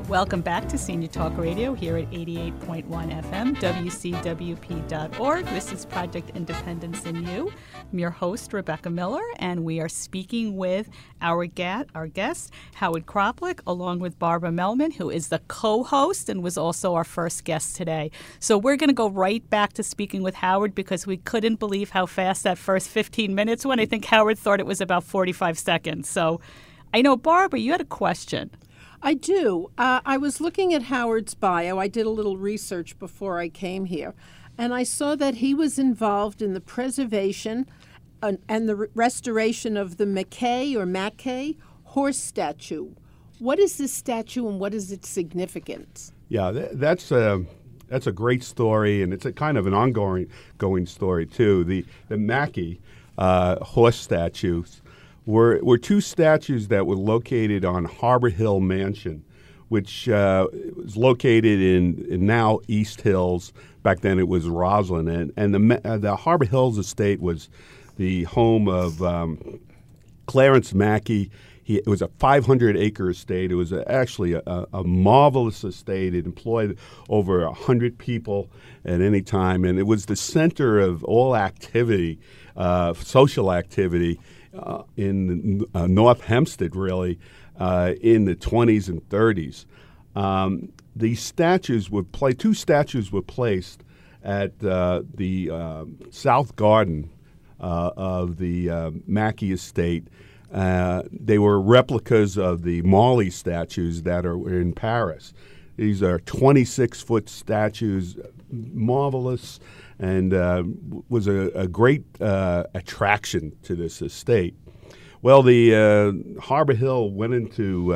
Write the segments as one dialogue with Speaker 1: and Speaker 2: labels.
Speaker 1: Welcome back to Senior Talk Radio here at 88.1 FM, WCWP.org. This is Project Independence in You. I'm your host, Rebecca Miller, and we are speaking with our guest, Howard Kroplik, along with Barbara Melman, who is the co-host and was also our first guest today. So we're going to go right back to speaking with Howard because we couldn't believe how fast that first 15 minutes went. I think Howard thought it was about 45 seconds. So I know, Barbara, you had a question.
Speaker 2: I do. I was looking at Howard's bio. I did a little research before I came here, and I saw that he was involved in the preservation and the restoration of the Mackay horse statue. What is this statue and what is its significance?
Speaker 3: Yeah, that's a great story, and it's a kind of an ongoing story too. The Mackay horse statues were two statues that were located on Harbor Hill Mansion, which was located in now East Hills. Back then it was Roslyn. And the Harbor Hills estate was the home of Clarence Mackay. It was a 500-acre estate. It was actually a marvelous estate. It employed over 100 people at any time, and it was the center of all activity, social activity, in North Hempstead, really, in the 20s and 30s. These statues two statues were placed at the South Garden of the Mackay estate. They were replicas of the Marley statues that are in Paris. These are 26-foot statues, marvelous, and was a great attraction to this estate. Well, the Harbor Hill went into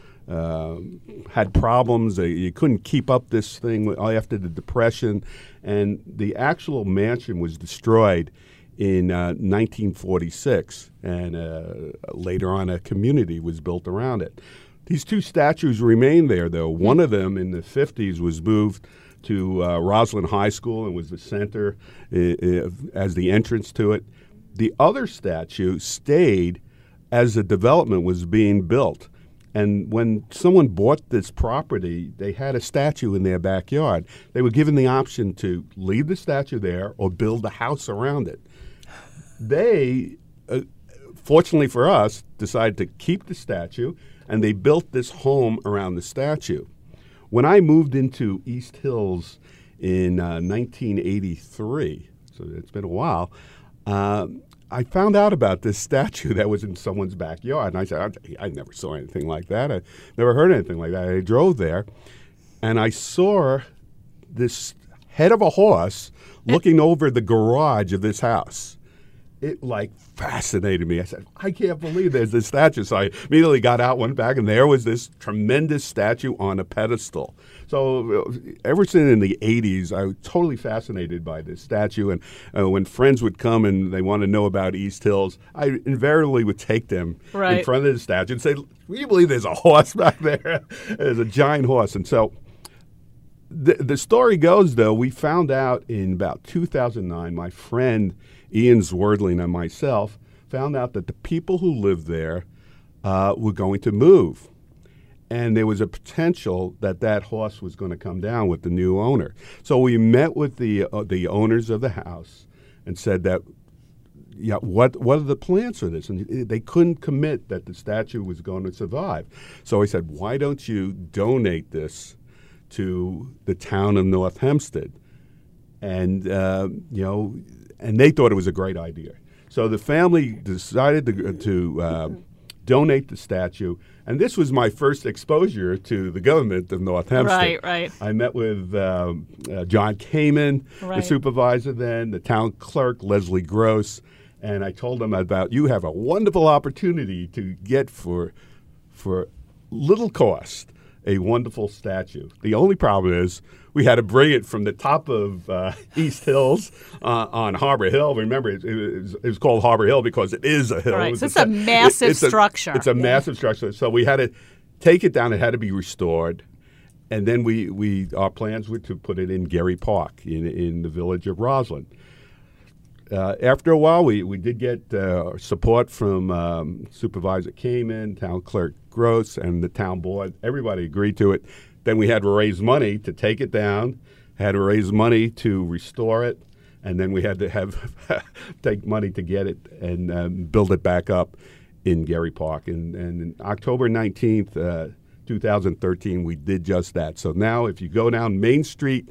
Speaker 3: had problems. You couldn't keep up this thing after the Depression, and the actual mansion was destroyed in 1946, and later on a community was built around it. These two statues remain there, though. One of them in the 50s was moved to Roslyn High School and was the center as the entrance to it. The other statue stayed as the development was being built. And when someone bought this property, they had a statue in their backyard. They were given the option to leave the statue there or build a house around it. They, fortunately for us, decided to keep the statue, and they built this home around the statue. When I moved into East Hills in 1983, so it's been a while, I found out about this statue that was in someone's backyard. And I said, I never saw anything like that. I never heard anything like that. I drove there, and I saw this head of a horse looking over the garage of this house. It fascinated me. I said, I can't believe there's this statue. So I immediately got out, went back, and there was this tremendous statue on a pedestal. So ever since in the 80s, I was totally fascinated by this statue. And when friends would come and they want to know about East Hills, I invariably would take them in front of the statue and say, will you believe there's a horse back there? There's a giant horse. And so the story goes, though, we found out in about 2009, my friend Ian Zwerdling and myself found out that the people who lived there were going to move. And there was a potential that horse was going to come down with the new owner. So we met with the owners of the house and said that, yeah, what are the plans for this? And they couldn't commit that the statue was going to survive. So I said, why don't you donate this to the town of North Hempstead? And, and they thought it was a great idea. So the family decided to donate the statue. And this was my first exposure to the government of North Hempstead.
Speaker 1: Right.
Speaker 3: I met with John Kamen, the supervisor then, the town clerk, Leslie Gross, and I told them about, you have a wonderful opportunity to get for little cost a wonderful statue. The only problem is we had to bring it from the top of East Hills on Harbor Hill. Remember, it was called Harbor Hill because it is a hill.
Speaker 1: Right, so it's a massive structure.
Speaker 3: It's a massive structure. So we had to take it down. It had to be restored. And then our plans were to put it in Gary Park in the village of Roslyn. After a while, we did get support from Supervisor Kamen, Town Clerk Gross, and the town board. Everybody agreed to it. Then we had to raise money to take it down, had to raise money to restore it, and then we had to have take money to get it and build it back up in Gary Park. And October 19th, 2013, we did just that. So now if you go down Main Street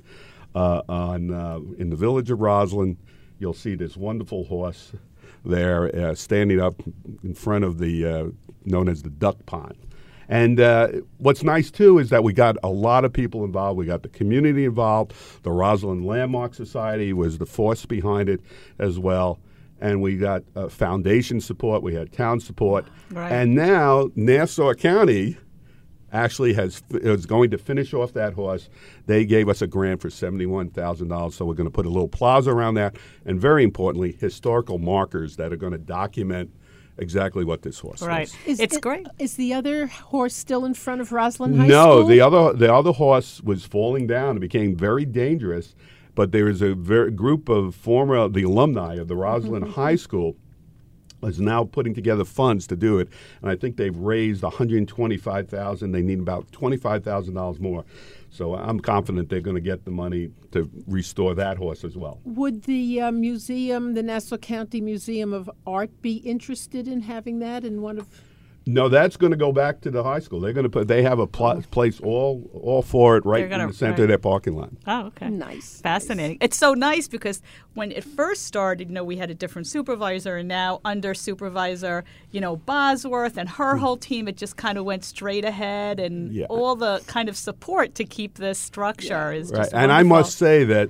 Speaker 3: in the village of Roslyn, you'll see this wonderful horse there standing up in front of the known as the duck pond. And what's nice, too, is that we got a lot of people involved. We got the community involved. The Roslyn Landmark Society was the force behind it as well. And we got foundation support. We had town support.
Speaker 1: Right.
Speaker 3: And now Nassau County actually is going to finish off that horse. They gave us a grant for $71,000, so we're going to put a little plaza around that. And very importantly, historical markers that are going to document exactly what this horse
Speaker 1: Right.
Speaker 3: was.
Speaker 1: It's great.
Speaker 2: Is the other horse still in front of Roslyn High
Speaker 3: No,
Speaker 2: School?
Speaker 3: the other horse was falling down. It became very dangerous. But there is a group of the alumni of the Roslyn High School is now putting together funds to do it. And I think they've raised $125,000. They need about $25,000 more. So I'm confident they're going to get the money to restore that horse as well.
Speaker 2: Would the museum, the Nassau County Museum of Art, be interested in having that in one of...
Speaker 3: No, that's going to go back to the high school. They're going to they have a place all for it right in the center of their parking lot.
Speaker 1: Oh, okay.
Speaker 2: Nice.
Speaker 1: Fascinating. It's so nice because when it first started, we had a different supervisor, and now under supervisor, Bosworth and her whole team, it just kind of went straight ahead, and all the kind of support to keep this structure is just wonderful.
Speaker 3: And I must say that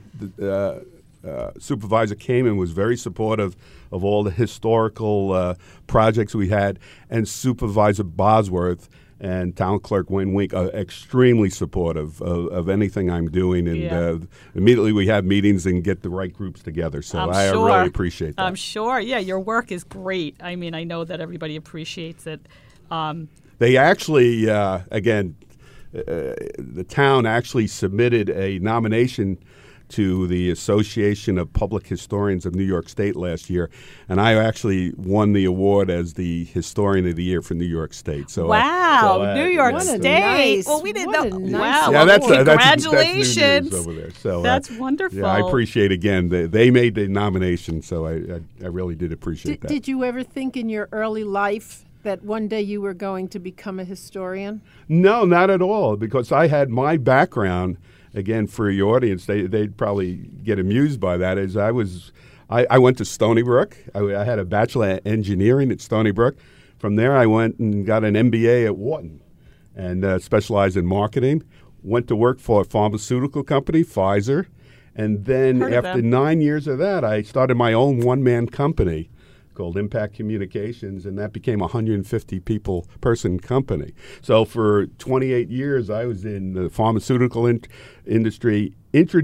Speaker 3: Supervisor Kamen was very supportive of all the historical projects we had, and Supervisor Bosworth and Town Clerk Wayne Wink are extremely supportive of anything I'm doing. And immediately we have meetings and get the right groups together. So I really appreciate that.
Speaker 1: I'm sure. Yeah, your work is great. I mean, I know that everybody appreciates it.
Speaker 3: They actually, again, the town actually submitted a nomination to the Association of Public Historians of New York State last year, and I actually won the award as the Historian of the Year for New York State. So
Speaker 1: New York State.
Speaker 2: Nice,
Speaker 1: well, we didn't know.
Speaker 2: nice
Speaker 1: Wow.
Speaker 3: Yeah,
Speaker 1: well,
Speaker 3: congratulations.
Speaker 1: Congratulations.
Speaker 3: That's new news over there. So
Speaker 1: that's wonderful.
Speaker 3: Yeah, I appreciate again. They made the nomination, so I really did appreciate that.
Speaker 2: Did you ever think in your early life that one day you were going to become a historian?
Speaker 3: No, not at all, because I had my background. Again, for your audience, they'd probably get amused by that. I went to Stony Brook. I had a Bachelor of Engineering at Stony Brook. From there, I went and got an MBA at Wharton and specialized in marketing. Went to work for a pharmaceutical company, Pfizer. And then after 9 years of that, I started my own one-man company called Impact Communications, and that became a 150-person company. So for 28 years, I was in the pharmaceutical industry,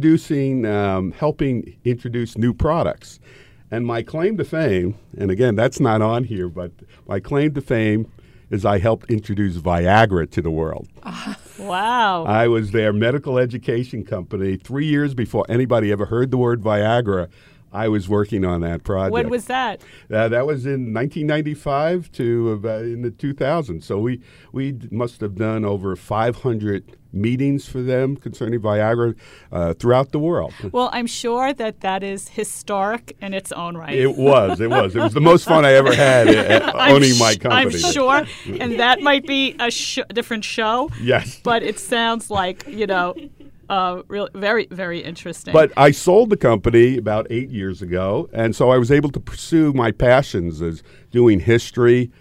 Speaker 3: helping introduce new products. And my claim to fame, and again, that's not on here, but my claim to fame is I helped introduce Viagra to the world.
Speaker 1: Wow.
Speaker 3: I was their medical education company 3 years before anybody ever heard the word Viagra. I was working on that project.
Speaker 1: When was that?
Speaker 3: That was in 1995 to in the 2000s. So we must have done over 500 meetings for them concerning Viagra throughout the world.
Speaker 1: Well, I'm sure that is historic in its own right.
Speaker 3: It was. It was the most fun I ever had owning my company.
Speaker 1: I'm sure, and that might be a different show.
Speaker 3: Yes.
Speaker 1: But it sounds like, really very, very interesting.
Speaker 3: But I sold the company about 8 years ago, and so I was able to pursue my passions as doing history.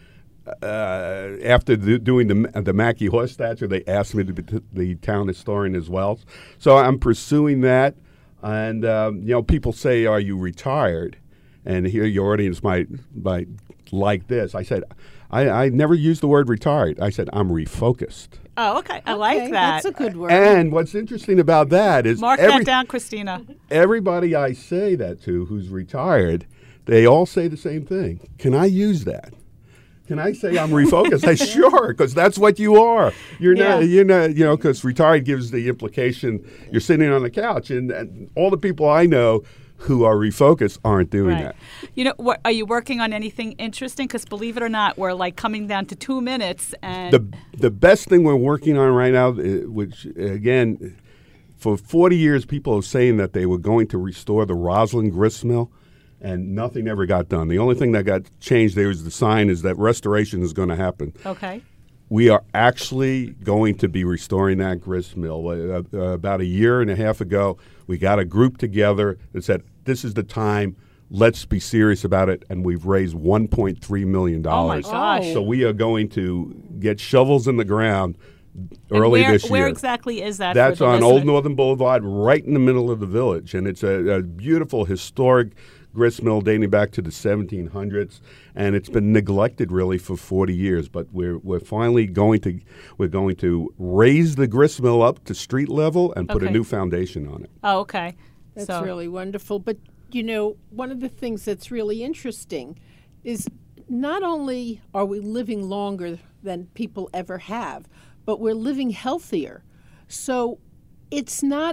Speaker 3: After doing the Mackey Horse statue, they asked me to be the town historian as well. So I'm pursuing that. And, people say, are you retired? And here your audience might like this. I said, I never used the word retired. I said, I'm refocused.
Speaker 1: Oh, okay. I like that.
Speaker 2: That's a good word.
Speaker 3: And what's interesting about that is
Speaker 1: Mark that down, Christina.
Speaker 3: Everybody I say that to who's retired, they all say the same thing. Can I use that? Can I say I'm refocused? I sure, because that's what you are. You're not, because retired gives the implication you're sitting on the couch. And all the people I know who are refocused aren't doing
Speaker 1: Right.
Speaker 3: that.
Speaker 1: You know, are you working on anything interesting? Because believe it or not, we're like coming down to 2 minutes. And
Speaker 3: The best thing we're working on right now, which again, for 40 years, people are saying that they were going to restore the Roslyn grist mill, and nothing ever got done. The only thing that got changed there was the sign is that restoration is going to happen.
Speaker 1: Okay.
Speaker 3: We are actually going to be restoring that grist mill. About a year and a half ago, we got a group together that said, this is the time, let's be serious about it, and we've raised $1.3 million.
Speaker 1: Oh, my gosh.
Speaker 3: So we are going to get shovels in the ground early this year.
Speaker 1: Where exactly is that?
Speaker 3: That's
Speaker 1: for the
Speaker 3: on
Speaker 1: listener?
Speaker 3: Old Northern Boulevard, right in the middle of the village, and it's a beautiful historic grist mill dating back to the 1700s, and it's been neglected really for 40 years. But we're finally going to raise the grist mill up to street level and put a
Speaker 1: Okay.
Speaker 3: new foundation on it.
Speaker 1: Oh, okay.
Speaker 2: That's
Speaker 1: So-
Speaker 2: really wonderful. But, you know, one of the things that's really interesting is not only are we living longer than people ever have, but we're living healthier. So it's not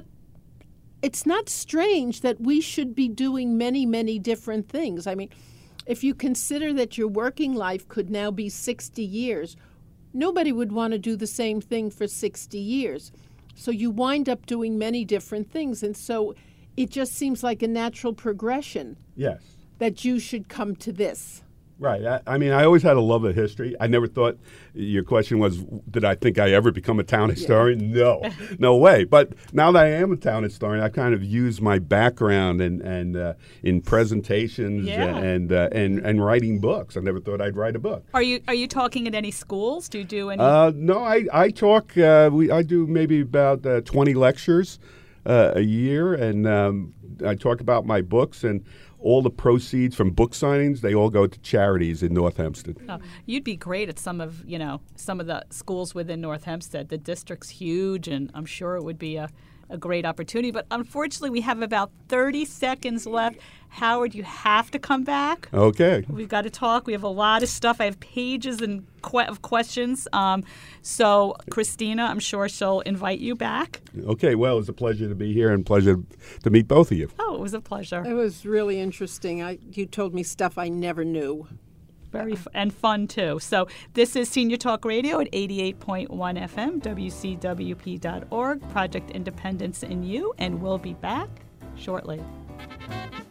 Speaker 2: strange that we should be doing many, many different things. I mean, if you consider that your working life could now be 60 years, nobody would want to do the same thing for 60 years. So you wind up doing many different things. And so it just seems like a natural progression
Speaker 3: Yes.
Speaker 2: that you should come to this.
Speaker 3: Right. I mean, I always had a love of history. I never thought your question was, did I think I ever become a town historian? No, no way. But now that I am a town historian, I kind of use my background and in presentations
Speaker 1: Yeah.
Speaker 3: and writing books. I never thought I'd write a book.
Speaker 1: Are you talking at any schools? Do you do any?
Speaker 3: No, I talk. I do maybe about 20 lectures a year, and I talk about my books, and all the proceeds from book signings, they all go to charities in North Hempstead.
Speaker 1: Oh, you'd be great at some of the schools within North Hempstead. The district's huge, and I'm sure it would be a great opportunity. But unfortunately, we have about 30 seconds left. Howard, you have to come back.
Speaker 3: Okay.
Speaker 1: We've got to talk. We have a lot of stuff. I have pages of questions. So Christina, I'm sure she'll invite you back.
Speaker 3: Okay, well, it's a pleasure to be here and pleasure to meet both of you.
Speaker 1: Oh, it was a pleasure.
Speaker 2: It was really interesting. You told me stuff I never knew.
Speaker 1: And fun, too. So this is Senior Talk Radio at 88.1 FM, WCWP.org, Project Independence in You, and we'll be back shortly.